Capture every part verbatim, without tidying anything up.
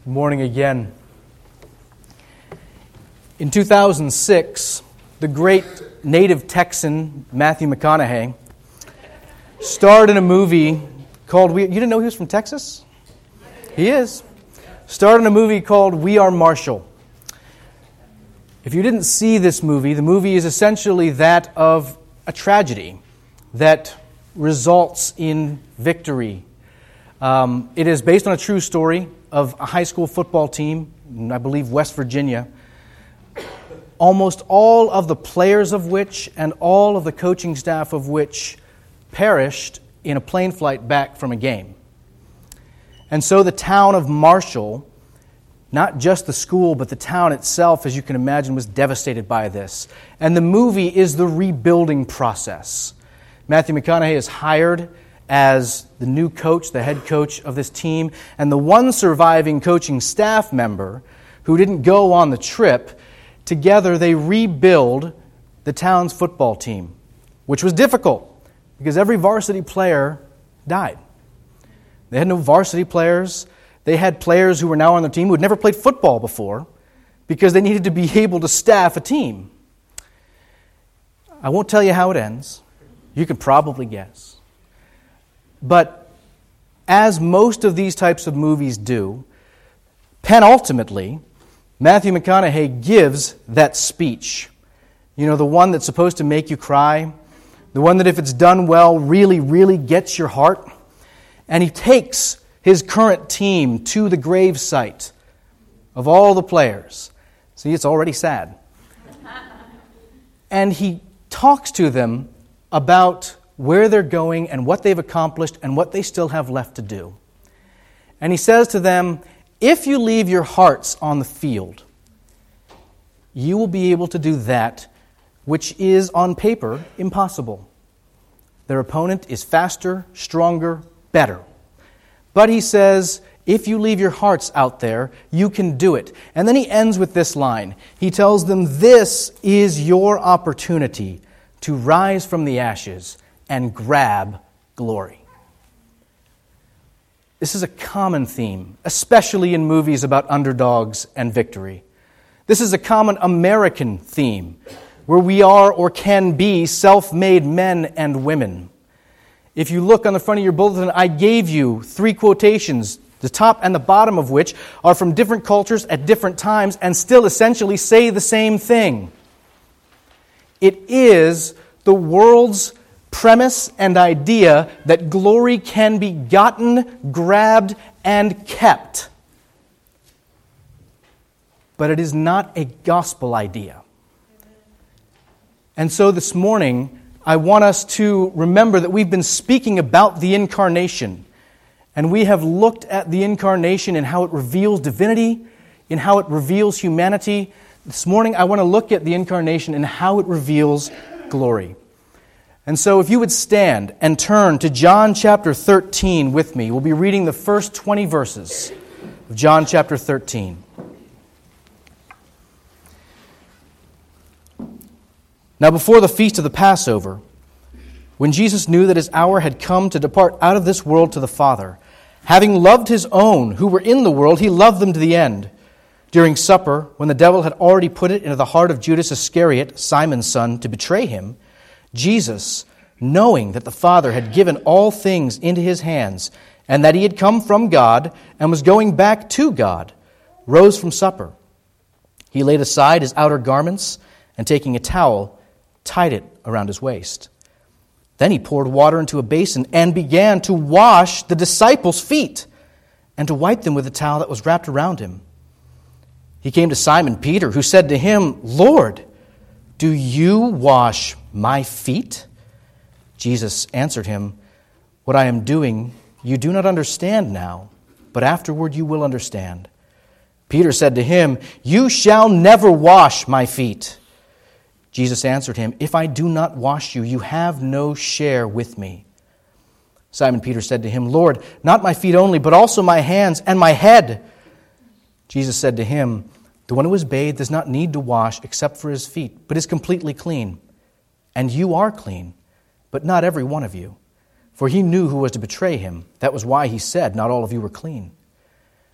Good morning again. In two thousand six, the great native Texan Matthew McConaughey starred in a movie called We... You didn't know he was from Texas? He is. Starred in a movie called We Are Marshall. If you didn't see this movie, the movie is essentially that of a tragedy that results in victory. Um, it is based on a true story of a high school football team, in, I believe, West Virginia, almost all of the players of which and all of the coaching staff of which perished in a plane flight back from a game. And so the town of Marshall, not just the school, but the town itself, as you can imagine, was devastated by this. And the movie is the rebuilding process. Matthew McConaughey is hired as the new coach, the head coach of this team, and the one surviving coaching staff member who didn't go on the trip, together they rebuild the town's football team, which was difficult because every varsity player died. They had no varsity players. They had players who were now on their team who had never played football before because they needed to be able to staff a team. I won't tell you how it ends. You can probably guess. But as most of these types of movies do, penultimately, Matthew McConaughey gives that speech. You know, the one that's supposed to make you cry, the one that if it's done well really, really gets your heart. And he takes his current team to the gravesite of all the players. See, it's already sad. And he talks to them about where they're going and what they've accomplished and what they still have left to do. And he says to them, if you leave your hearts on the field, you will be able to do that which is on paper impossible. Their opponent is faster, stronger, better. But he says, if you leave your hearts out there, you can do it. And then he ends with this line. He tells them, this is your opportunity to rise from the ashes and grab glory. This is a common theme, especially in movies about underdogs and victory. This is a common American theme, where we are or can be self-made men and women. If you look on the front of your bulletin, I gave you three quotations, the top and the bottom of which are from different cultures at different times and still essentially say the same thing. It is the world's premise and idea that glory can be gotten, grabbed, and kept. But it is not a gospel idea. And so this morning, I want us to remember that we've been speaking about the incarnation. And we have looked at the incarnation and how it reveals divinity, in how it reveals humanity. This morning, I want to look at the incarnation and how it reveals glory. And so if you would stand and turn to John chapter thirteen with me, we'll be reading the first twenty verses of John chapter thirteen. Now before the feast of the Passover, when Jesus knew that his hour had come to depart out of this world to the Father, having loved his own who were in the world, he loved them to the end. During supper, when the devil had already put it into the heart of Judas Iscariot, Simon's son, to betray him, Jesus, knowing that the Father had given all things into his hands, and that he had come from God and was going back to God, rose from supper. He laid aside his outer garments, and taking a towel, tied it around his waist. Then he poured water into a basin and began to wash the disciples' feet and to wipe them with a towel that was wrapped around him. He came to Simon Peter, who said to him, Lord, do you wash my feet? Jesus answered him, what I am doing you do not understand now, but afterward you will understand. Peter said to him, you shall never wash my feet. Jesus answered him, if I do not wash you, you have no share with me. Simon Peter said to him, Lord, not my feet only, but also my hands and my head. Jesus said to him, the one who is bathed does not need to wash except for his feet, but is completely clean. And you are clean, but not every one of you. For he knew who was to betray him. That was why he said, not all of you were clean.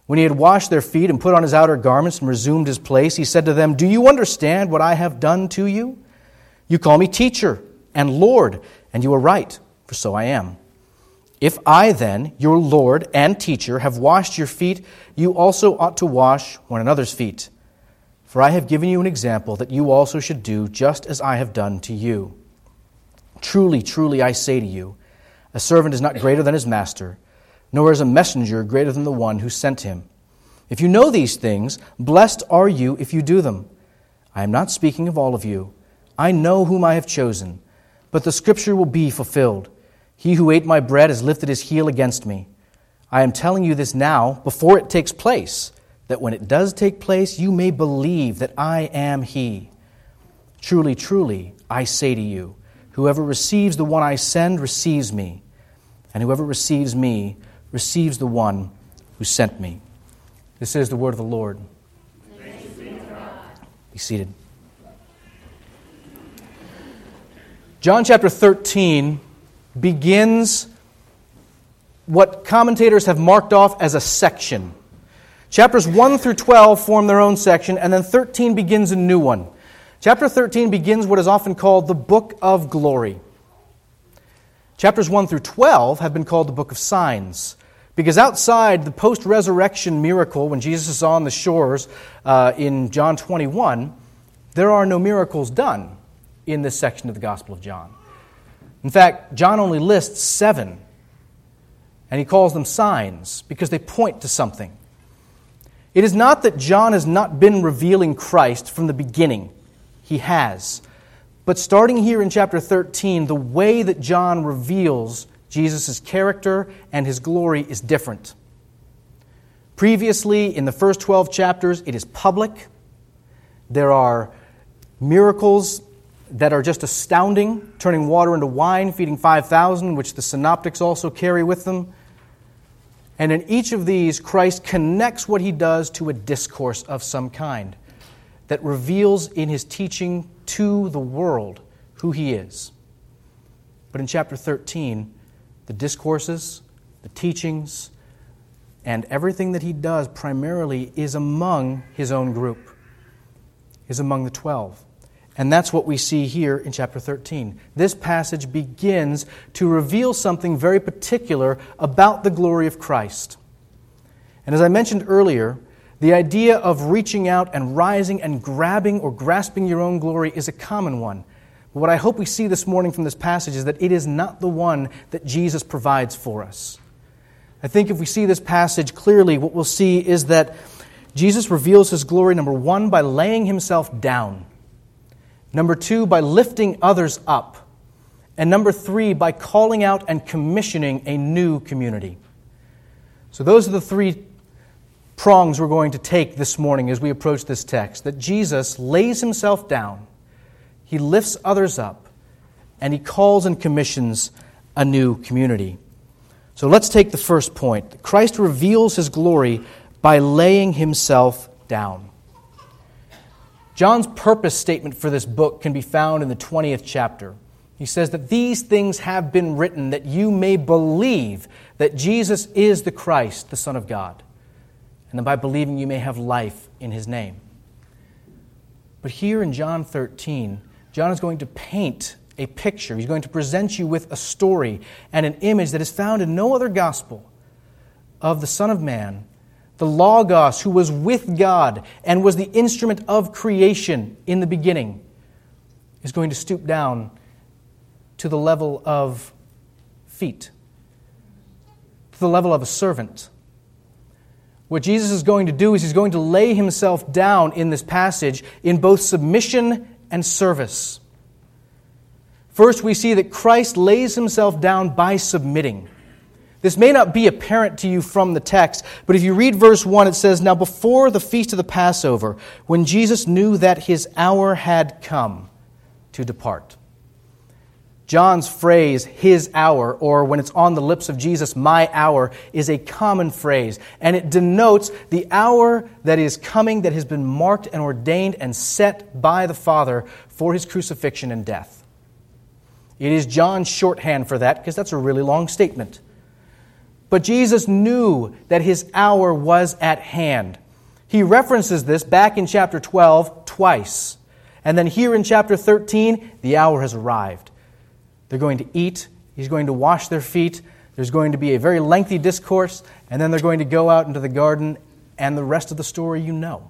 When he had washed their feet and put on his outer garments and resumed his place, he said to them, "Do you understand what I have done to you? You call me teacher and Lord, and you are right, for so I am. If I then, your Lord and teacher, have washed your feet, you also ought to wash one another's feet. For I have given you an example that you also should do just as I have done to you. Truly, truly, I say to you, a servant is not greater than his master, nor is a messenger greater than the one who sent him. If you know these things, blessed are you if you do them. I am not speaking of all of you. I know whom I have chosen, but the scripture will be fulfilled. He who ate my bread has lifted his heel against me. I am telling you this now, before it takes place, that when it does take place, you may believe that I am he. Truly, truly, I say to you, whoever receives the one I send receives me, and whoever receives me receives the one who sent me." This is the word of the Lord. Thanks be to God. Be seated. John chapter thirteen begins what commentators have marked off as a section. Chapters one through twelve form their own section, and then thirteen begins a new one. Chapter thirteen begins what is often called the Book of Glory. Chapters one through twelve have been called the Book of Signs, because outside the post-resurrection miracle, when Jesus is on the shores uh, in John twenty-one, there are no miracles done in this section of the Gospel of John. In fact, John only lists seven, and he calls them signs because they point to something. It is not that John has not been revealing Christ from the beginning. He has. But starting here in chapter thirteen, the way that John reveals Jesus' character and his glory is different. Previously, in the first twelve chapters, it is public. There are miracles that are just astounding, turning water into wine, feeding five thousand, which the synoptics also carry with them. And in each of these, Christ connects what he does to a discourse of some kind that reveals in his teaching to the world who he is. But in chapter thirteen, the discourses, the teachings, and everything that he does primarily is among his own group, is among the twelve. And that's what we see here in chapter thirteen. This passage begins to reveal something very particular about the glory of Christ. And as I mentioned earlier, the idea of reaching out and rising and grabbing or grasping your own glory is a common one. But what I hope we see this morning from this passage is that it is not the one that Jesus provides for us. I think if we see this passage clearly, what we'll see is that Jesus reveals his glory, number one, by laying himself down. Number two, by lifting others up. And number three, by calling out and commissioning a new community. So those are the three prongs we're going to take this morning as we approach this text. That Jesus lays himself down, he lifts others up, and he calls and commissions a new community. So let's take the first point. Christ reveals his glory by laying himself down. John's purpose statement for this book can be found in the twentieth chapter. He says that these things have been written that you may believe that Jesus is the Christ, the Son of God, and that by believing you may have life in his name. But here in John thirteen, John is going to paint a picture. He's going to present you with a story and an image that is found in no other gospel of the Son of Man, the Logos, who was with God and was the instrument of creation in the beginning, is going to stoop down to the level of feet, to the level of a servant. What Jesus is going to do is he's going to lay himself down in this passage in both submission and service. First, we see that Christ lays himself down by submitting. This may not be apparent to you from the text, but if you read verse one, it says, "Now before the feast of the Passover, when Jesus knew that his hour had come to depart." John's phrase, "his hour," or when it's on the lips of Jesus, "my hour," is a common phrase, and it denotes the hour that is coming, that has been marked and ordained and set by the Father for his crucifixion and death. It is John's shorthand for that, because that's a really long statement. But Jesus knew that his hour was at hand. He references this back in chapter twelve twice. And then here in chapter thirteen, the hour has arrived. They're going to eat. He's going to wash their feet. There's going to be a very lengthy discourse. And then they're going to go out into the garden. And the rest of the story you know.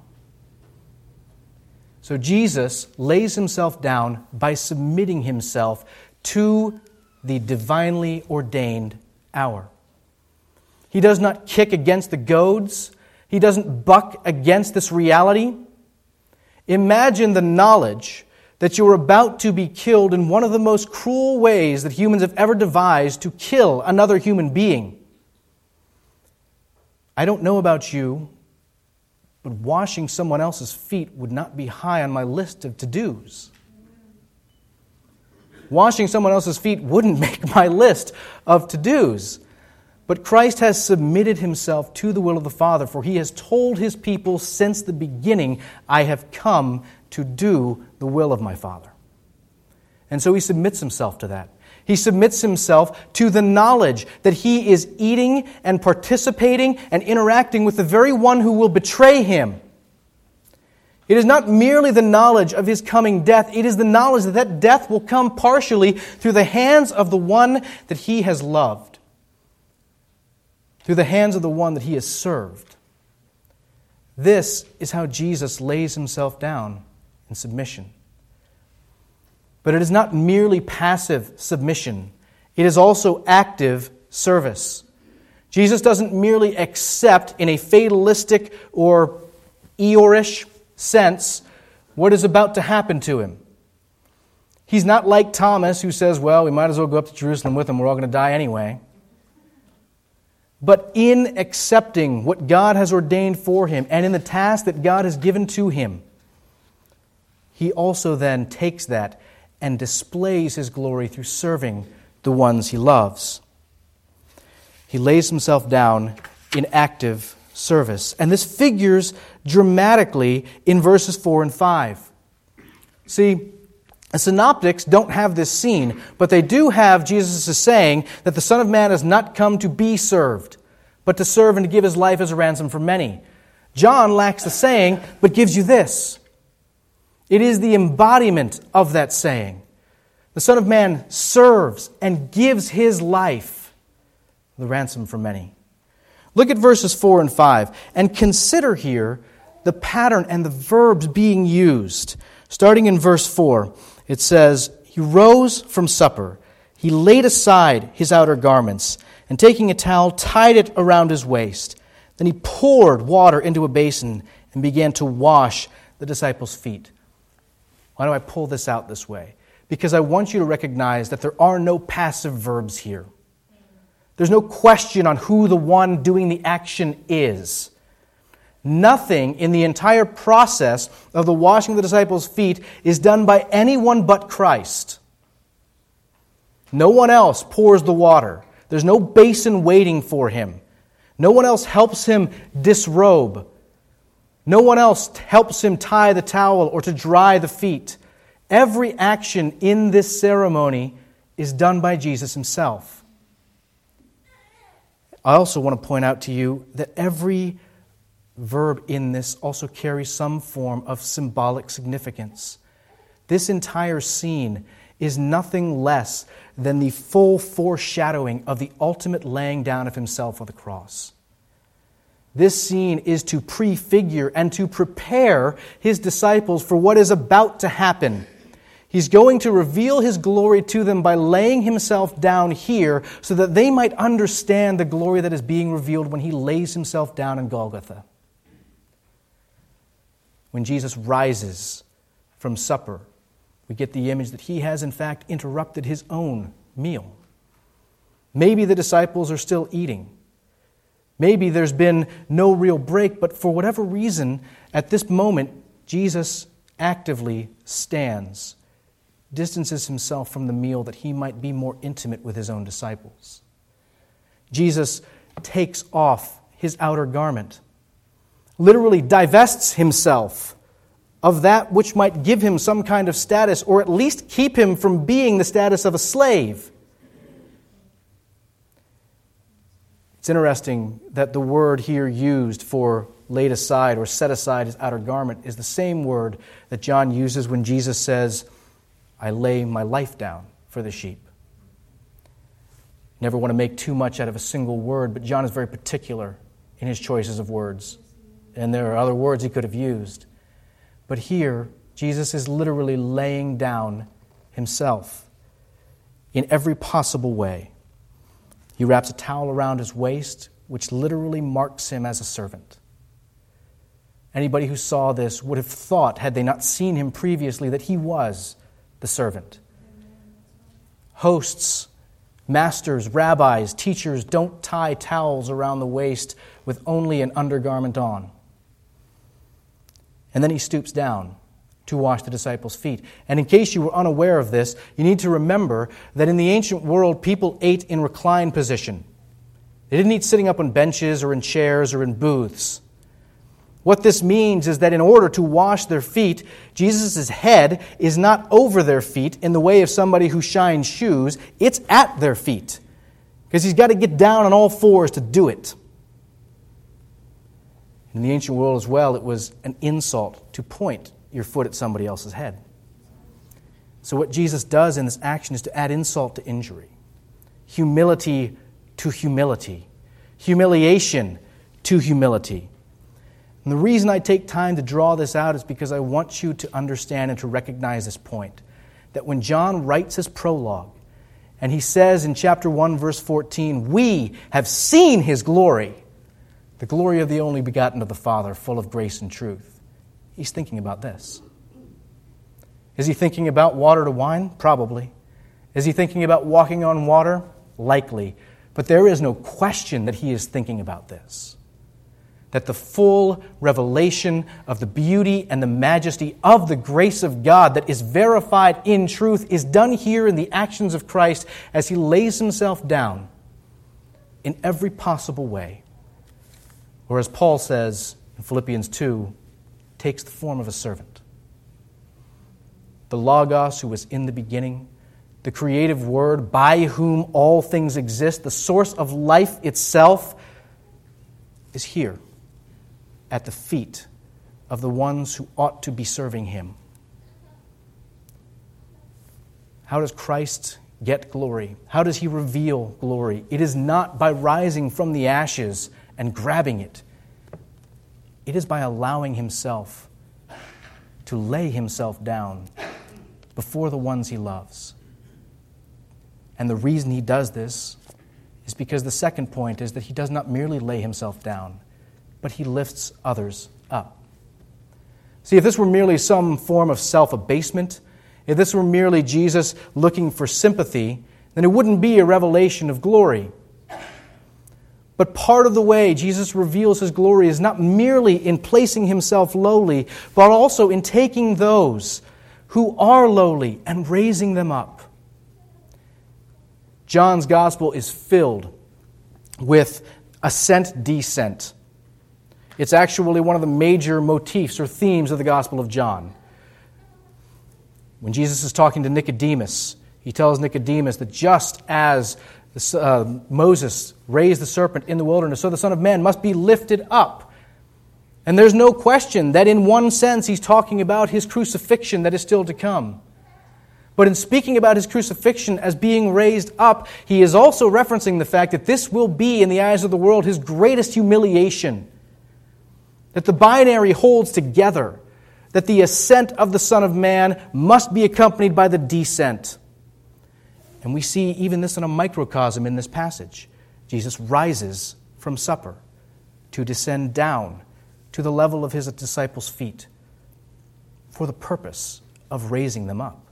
So Jesus lays himself down by submitting himself to the divinely ordained hour. He does not kick against the goads. He doesn't buck against this reality. Imagine the knowledge that you're about to be killed in one of the most cruel ways that humans have ever devised to kill another human being. I don't know about you, but washing someone else's feet would not be high on my list of to-dos. Washing someone else's feet wouldn't make my list of to-dos. But Christ has submitted himself to the will of the Father, for he has told his people since the beginning, I have come to do the will of my Father. And so he submits himself to that. He submits himself to the knowledge that he is eating and participating and interacting with the very one who will betray him. It is not merely the knowledge of his coming death. It is the knowledge that that death will come partially through the hands of the one that he has loved, through the hands of the one that he has served. This is how Jesus lays himself down in submission. But it is not merely passive submission. It is also active service. Jesus doesn't merely accept in a fatalistic or Eeyore-ish sense what is about to happen to him. He's not like Thomas who says, well, we might as well go up to Jerusalem with him. We're all going to die anyway. But in accepting what God has ordained for him and in the task that God has given to him, he also then takes that and displays his glory through serving the ones he loves. He lays himself down in active service. And this figures dramatically in verses four and five. See, the synoptics don't have this scene, but they do have Jesus' saying that the Son of Man has not come to be served, but to serve and to give his life as a ransom for many. John lacks the saying, but gives you this. It is the embodiment of that saying. The Son of Man serves and gives his life, the ransom for many. Look at verses four and five, and consider here the pattern and the verbs being used. Starting in verse four, it says, He rose from supper. He laid aside his outer garments, and taking a towel, tied it around his waist. Then he poured water into a basin and began to wash the disciples' feet. Why do I pull this out this way? Because I want you to recognize that there are no passive verbs here. There's no question on who the one doing the action is. Nothing in the entire process of the washing of the disciples' feet is done by anyone but Christ. No one else pours the water. There's no basin waiting for him. No one else helps him disrobe. No one else helps him tie the towel or to dry the feet. Every action in this ceremony is done by Jesus himself. I also want to point out to you that every verb in this also carries some form of symbolic significance. This entire scene is nothing less than the full foreshadowing of the ultimate laying down of himself on the cross. This scene is to prefigure and to prepare his disciples for what is about to happen. He's going to reveal his glory to them by laying himself down here so that they might understand the glory that is being revealed when he lays himself down in Golgotha. When Jesus rises from supper, we get the image that he has in fact interrupted his own meal. Maybe the disciples are still eating. Maybe there's been no real break, but for whatever reason, at this moment, Jesus actively stands, distances himself from the meal that he might be more intimate with his own disciples. Jesus takes off his outer garment, literally divests himself of that which might give him some kind of status, or at least keep him from being the status of a slave. It's interesting that the word here used for laid aside or set aside his outer garment is the same word that John uses when Jesus says, I lay my life down for the sheep. Never want to make too much out of a single word, but John is very particular in his choices of words. And there are other words he could have used. But here, Jesus is literally laying down himself in every possible way. He wraps a towel around his waist, which literally marks him as a servant. Anybody who saw this would have thought, had they not seen him previously, that he was the servant. Hosts, masters, rabbis, teachers don't tie towels around the waist with only an undergarment on. And then he stoops down to wash the disciples' feet. And in case you were unaware of this, you need to remember that in the ancient world, people ate in reclined position. They didn't eat sitting up on benches or in chairs or in booths. What this means is that in order to wash their feet, Jesus' head is not over their feet in the way of somebody who shines shoes. It's at their feet, because he's got to get down on all fours to do it. In the ancient world as well, it was an insult to point your foot at somebody else's head. So what Jesus does in this action is to add insult to injury, humility to humility, humiliation to humility. And the reason I take time to draw this out is because I want you to understand and to recognize this point, that when John writes his prologue, and he says in chapter one, verse fourteen, we have seen his glory, the glory of the only begotten of the Father, full of grace and truth. He's thinking about this. Is he thinking about water to wine? Probably. Is he thinking about walking on water? Likely. But there is no question that he is thinking about this. That the full revelation of the beauty and the majesty of the grace of God that is verified in truth is done here in the actions of Christ as he lays himself down in every possible way. Or as Paul says in Philippians two, takes the form of a servant. The Logos who was in the beginning, the creative word by whom all things exist, the source of life itself, is here at the feet of the ones who ought to be serving him. How does Christ get glory? How does he reveal glory? It is not by rising from the ashes and grabbing it. It is by allowing himself to lay himself down before the ones he loves. And the reason he does this is because the second point is that he does not merely lay himself down, but he lifts others up. See, if this were merely some form of self-abasement, if this were merely Jesus looking for sympathy, then it wouldn't be a revelation of glory. But part of the way Jesus reveals his glory is not merely in placing himself lowly, but also in taking those who are lowly and raising them up. John's gospel is filled with ascent-descent. It's actually one of the major motifs or themes of the Gospel of John. When Jesus is talking to Nicodemus, he tells Nicodemus that just as the, uh, Moses raised the serpent in the wilderness, so the Son of Man must be lifted up. And there's no question that in one sense he's talking about his crucifixion that is still to come. But in speaking about his crucifixion as being raised up, he is also referencing the fact that this will be, in the eyes of the world, his greatest humiliation. That the binary holds together, that the ascent of the Son of Man must be accompanied by the descent. And we see even this in a microcosm in this passage. Jesus rises from supper to descend down to the level of his disciples' feet for the purpose of raising them up.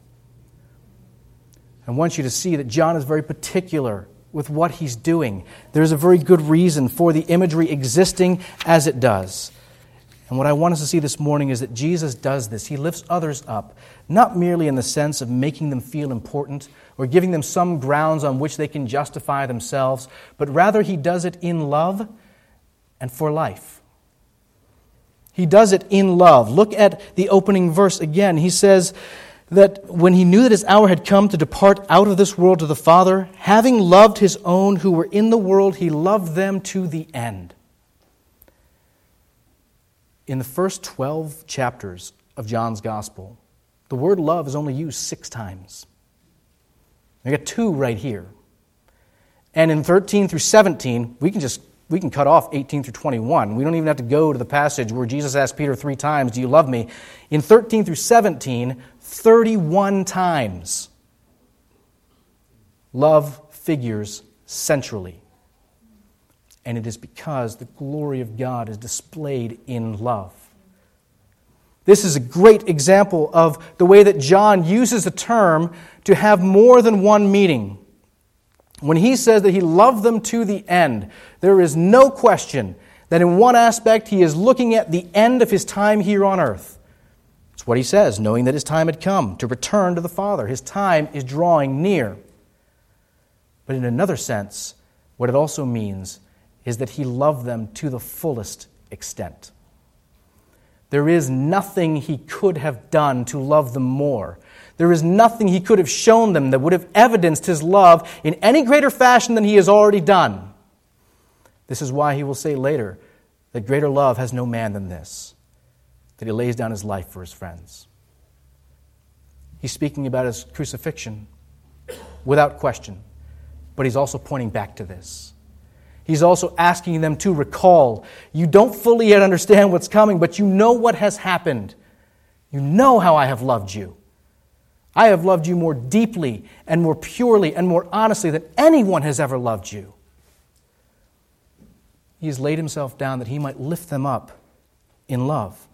I want you to see that John is very particular with what he's doing. There's a very good reason for the imagery existing as it does. And what I want us to see this morning is that Jesus does this. He lifts others up, not merely in the sense of making them feel important or giving them some grounds on which they can justify themselves, but rather he does it in love and for life. He does it in love. Look at the opening verse again. He says, that when he knew that his hour had come to depart out of this world to the Father, having loved his own who were in the world, he loved them to the end. In the first twelve chapters of John's Gospel, the word love is only used six times. We got two right here. And in thirteen through seventeen, we can just we can cut off eighteen through twenty-one. We don't even have to go to the passage where Jesus asked Peter three times, "Do you love me?" In thirteen through seventeen, thirty-one times, love figures centrally. And it is because the glory of God is displayed in love. This is a great example of the way that John uses a term to have more than one meaning. When he says that he loved them to the end, there is no question that in one aspect he is looking at the end of his time here on earth. It's what he says, knowing that his time had come to return to the Father. His time is drawing near. But in another sense, what it also means is that he loved them to the fullest extent. There is nothing he could have done to love them more. There is nothing he could have shown them that would have evidenced his love in any greater fashion than he has already done. This is why he will say later that greater love has no man than this, that he lays down his life for his friends. He's speaking about his crucifixion without question, but he's also pointing back to this. He's also asking them to recall. You don't fully yet understand what's coming, but you know what has happened. You know how I have loved you. I have loved you more deeply and more purely and more honestly than anyone has ever loved you. He has laid himself down that he might lift them up in love.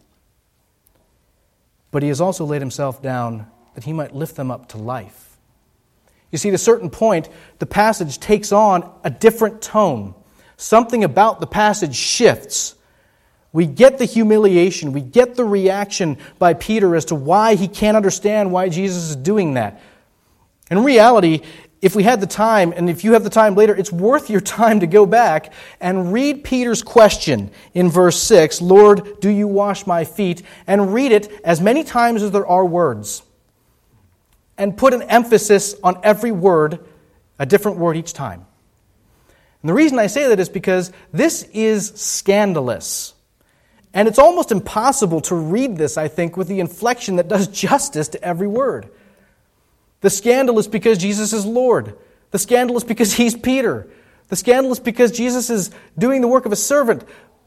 But he has also laid himself down that he might lift them up to life. You see, at a certain point, the passage takes on a different tone. Something about the passage shifts. We get the humiliation. We get the reaction by Peter as to why he can't understand why Jesus is doing that. In reality, if we had the time, and if you have the time later, it's worth your time to go back and read Peter's question in verse six, "Lord, do you wash my feet?" and read it as many times as there are words. And put an emphasis on every word, a different word each time. And the reason I say that is because this is scandalous. And it's almost impossible to read this, I think, with the inflection that does justice to every word. The scandal is because Jesus is Lord. The scandal is because he's Peter. The scandal is because Jesus is doing the work of a servant.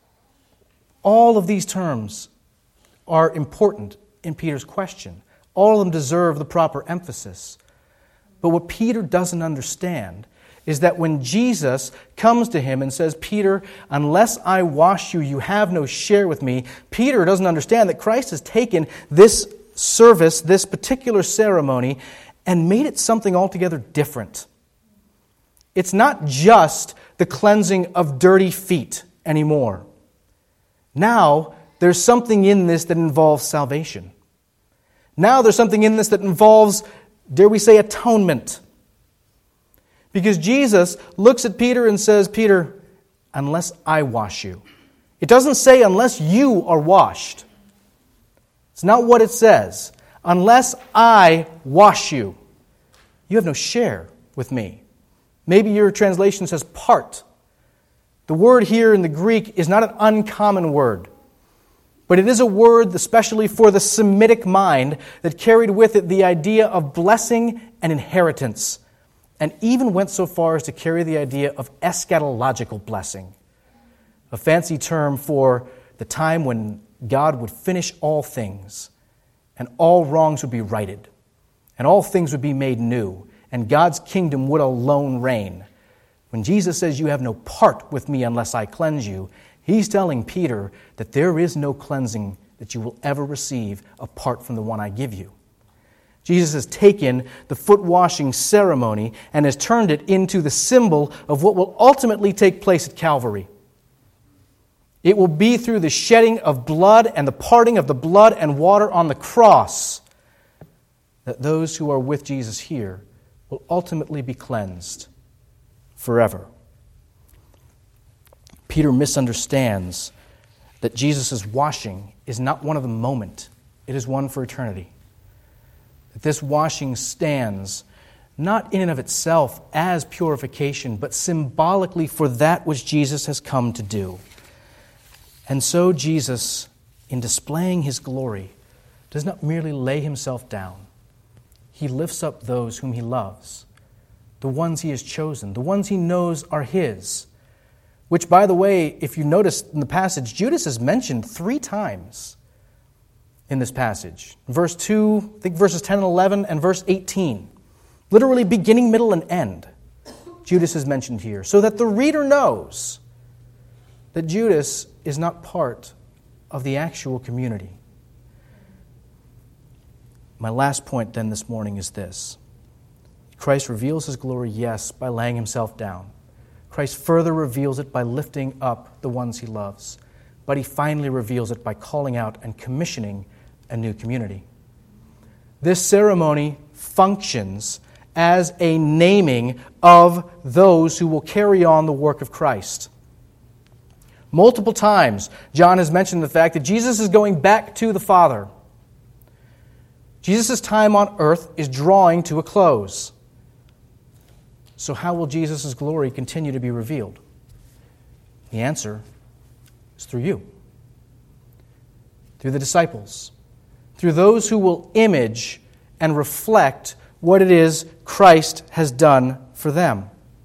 All of these terms are important in Peter's question. All of them deserve the proper emphasis. But what Peter doesn't understand is that when Jesus comes to him and says, "Peter, unless I wash you, you have no share with me," Peter doesn't understand that Christ has taken this service, this particular ceremony, and made it something altogether different. It's not just the cleansing of dirty feet anymore. Now, there's something in this that involves salvation. Now there's something in this that involves, dare we say, atonement. Because Jesus looks at Peter and says, "Peter, unless I wash you." It doesn't say unless you are washed. It's not what it says. Unless I wash you, you have no share with me. Maybe your translation says part. The word here in the Greek is not an uncommon word. But it is a word, especially for the Semitic mind, that carried with it the idea of blessing and inheritance, and even went so far as to carry the idea of eschatological blessing, a fancy term for the time when God would finish all things, and all wrongs would be righted, and all things would be made new, and God's kingdom would alone reign. When Jesus says, "You have no part with me unless I cleanse you," he's telling Peter that there is no cleansing that you will ever receive apart from the one I give you. Jesus has taken the foot washing ceremony and has turned it into the symbol of what will ultimately take place at Calvary. It will be through the shedding of blood and the parting of the blood and water on the cross that those who are with Jesus here will ultimately be cleansed forever. Peter misunderstands that Jesus' washing is not one of the moment. It is one for eternity. that this washing stands not in and of itself as purification, but symbolically for that which Jesus has come to do. And so Jesus, in displaying his glory, does not merely lay himself down. He lifts up those whom he loves, the ones he has chosen, the ones he knows are his, which, by the way, if you notice in the passage, Judas is mentioned three times in this passage. Verse two, I think verses ten and eleven, and verse eighteen. Literally beginning, middle, and end. Judas is mentioned here, so that the reader knows that Judas is not part of the actual community. My last point then this morning is this. Christ reveals his glory, yes, by laying himself down. Christ further reveals it by lifting up the ones he loves. But he finally reveals it by calling out and commissioning a new community. This ceremony functions as a naming of those who will carry on the work of Christ. Multiple times, John has mentioned the fact that Jesus is going back to the Father. Jesus' time on earth is drawing to a close. So how will Jesus' glory continue to be revealed? The answer is through you, through the disciples, through those who will image and reflect what it is Christ has done for them.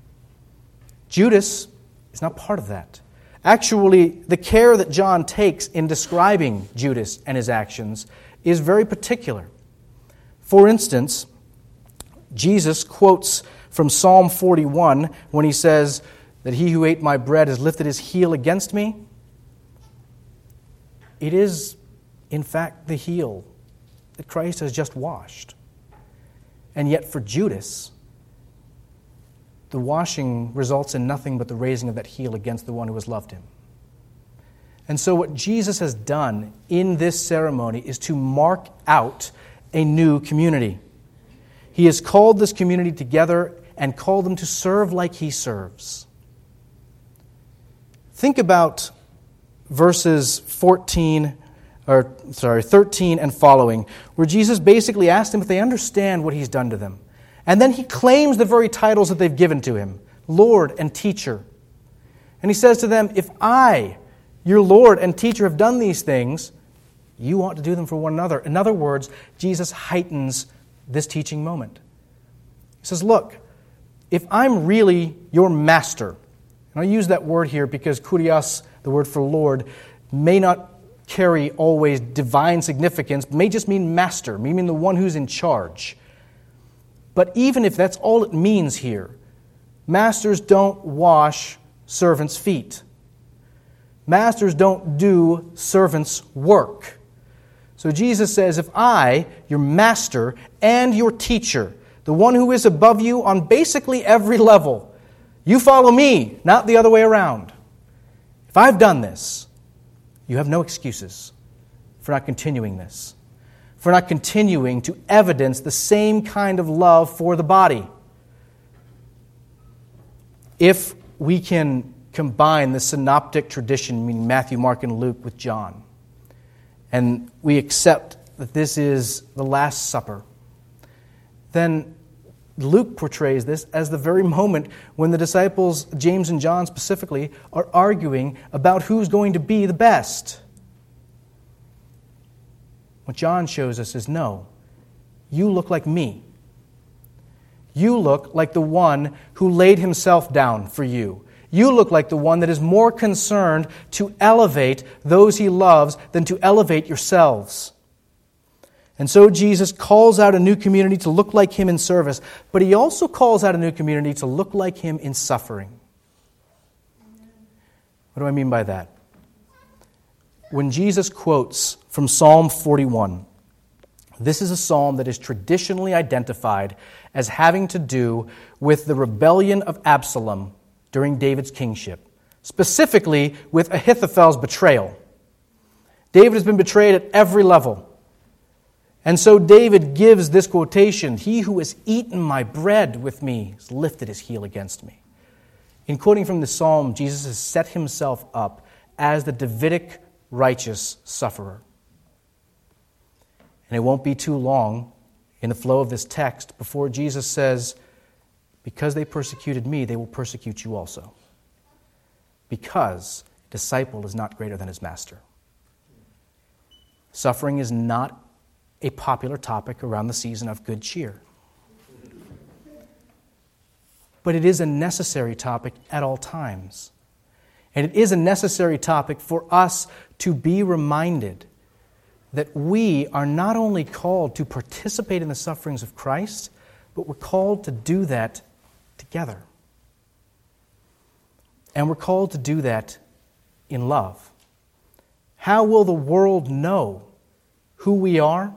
Judas is not part of that. Actually, the care that John takes in describing Judas and his actions is very particular. For instance, Jesus quotes from Psalm forty-one when he says that he who ate my bread has lifted his heel against me. It is, in fact, the heel that Christ has just washed. And yet for Judas, the washing results in nothing but the raising of that heel against the one who has loved him. And so what Jesus has done in this ceremony is to mark out a new community. He has called this community together and called them to serve like he serves. Think about verses fourteen, or sorry, thirteen and following, where Jesus basically asked them if they understand what he's done to them. And then he claims the very titles that they've given to him, Lord and Teacher. And he says to them, if I, your Lord and Teacher, have done these things, you ought to do them for one another. In other words, Jesus heightens this teaching moment. He says, look, if I'm really your master, and I use that word here because kurios, the word for Lord, may not carry always divine significance, may just mean master, meaning the one who's in charge. But even if that's all it means here, masters don't wash servants' feet. Masters don't do servants' work. So Jesus says, if I, your master and your teacher, the one who is above you on basically every level, you follow me, not the other way around. If I've done this, you have no excuses for not continuing this, for not continuing to evidence the same kind of love for the body. If we can combine the synoptic tradition, meaning Matthew, Mark, and Luke, with John, and we accept that this is the Last Supper, then Luke portrays this as the very moment when the disciples, James and John specifically, are arguing about who's going to be the best. What John shows us is, no, you look like me. You look like the one who laid himself down for you. You look like the one that is more concerned to elevate those he loves than to elevate yourselves. And so Jesus calls out a new community to look like him in service, but he also calls out a new community to look like him in suffering. What do I mean by that? When Jesus quotes from Psalm forty-one, this is a psalm that is traditionally identified as having to do with the rebellion of Absalom during David's kingship, specifically with Ahithophel's betrayal. David has been betrayed at every level. And so David gives this quotation, he who has eaten my bread with me has lifted his heel against me. In quoting from the psalm, Jesus has set himself up as the Davidic righteous sufferer. And it won't be too long in the flow of this text before Jesus says, because they persecuted me, they will persecute you also. Because a disciple is not greater than his master. Suffering is not a popular topic around the season of good cheer. But it is a necessary topic at all times. And it is a necessary topic for us to be reminded that we are not only called to participate in the sufferings of Christ, but we're called to do that together. And we're called to do that in love. How will the world know who we are?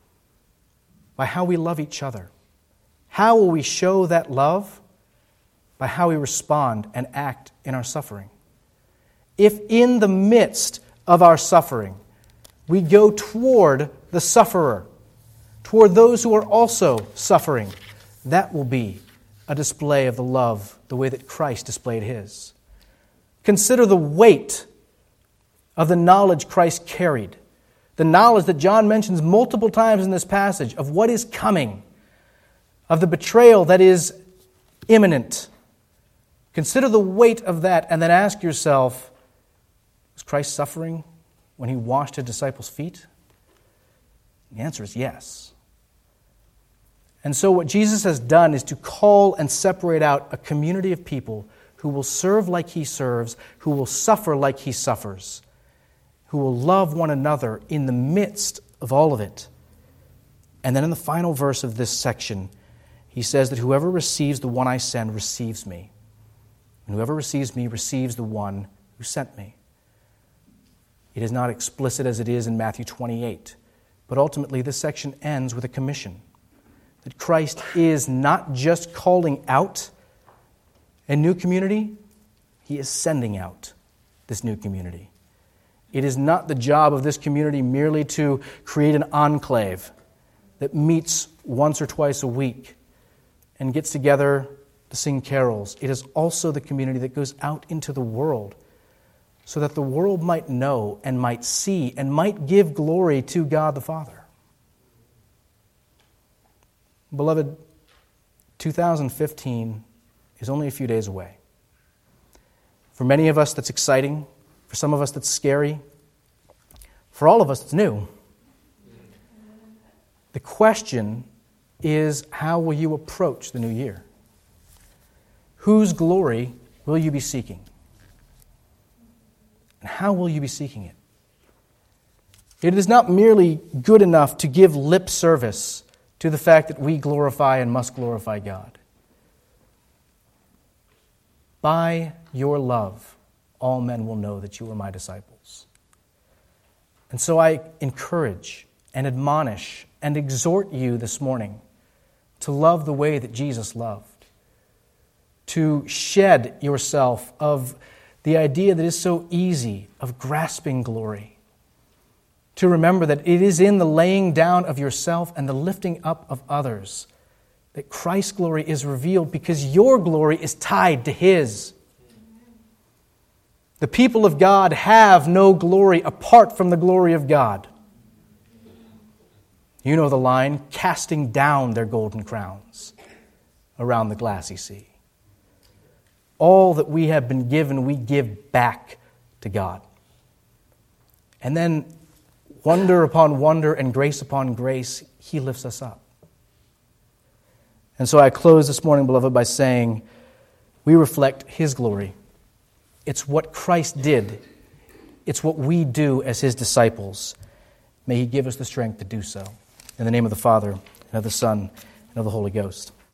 By how we love each other. How will we show that love? By how we respond and act in our suffering. If in the midst of our suffering, we go toward the sufferer, toward those who are also suffering, that will be a display of the love, the way that Christ displayed his. Consider the weight of the knowledge Christ carried, the knowledge that John mentions multiple times in this passage of what is coming, of the betrayal that is imminent. Consider the weight of that and then ask yourself, was Christ suffering when he washed his disciples' feet? The answer is yes. And so what Jesus has done is to call and separate out a community of people who will serve like he serves, who will suffer like he suffers, who will love one another in the midst of all of it. And then in the final verse of this section, he says that whoever receives the one I send receives me. And whoever receives me receives the one who sent me. It is not explicit as it is in Matthew twenty-eight, but ultimately this section ends with a commission. That Christ is not just calling out a new community, he is sending out this new community. It is not the job of this community merely to create an enclave that meets once or twice a week and gets together to sing carols. It is also the community that goes out into the world so that the world might know and might see and might give glory to God the Father. Beloved, two thousand fifteen is only a few days away. For many of us, that's exciting. For some of us, that's scary. For all of us, it's new. The question is, how will you approach the new year? Whose glory will you be seeking? And how will you be seeking it? It is not merely good enough to give lip service to the fact that we glorify and must glorify God. By your love, all men will know that you are my disciples. And so I encourage and admonish and exhort you this morning to love the way that Jesus loved, to shed yourself of the idea that is so easy of grasping glory, to remember that it is in the laying down of yourself and the lifting up of others that Christ's glory is revealed, because your glory is tied to his. The people of God have no glory apart from the glory of God. You know the line, casting down their golden crowns around the glassy sea. All that we have been given, we give back to God. And then wonder upon wonder and grace upon grace, he lifts us up. And so I close this morning, beloved, by saying we reflect his glory. It's what Christ did. It's what we do as his disciples. May he give us the strength to do so. In the name of the Father, and of the Son, and of the Holy Ghost.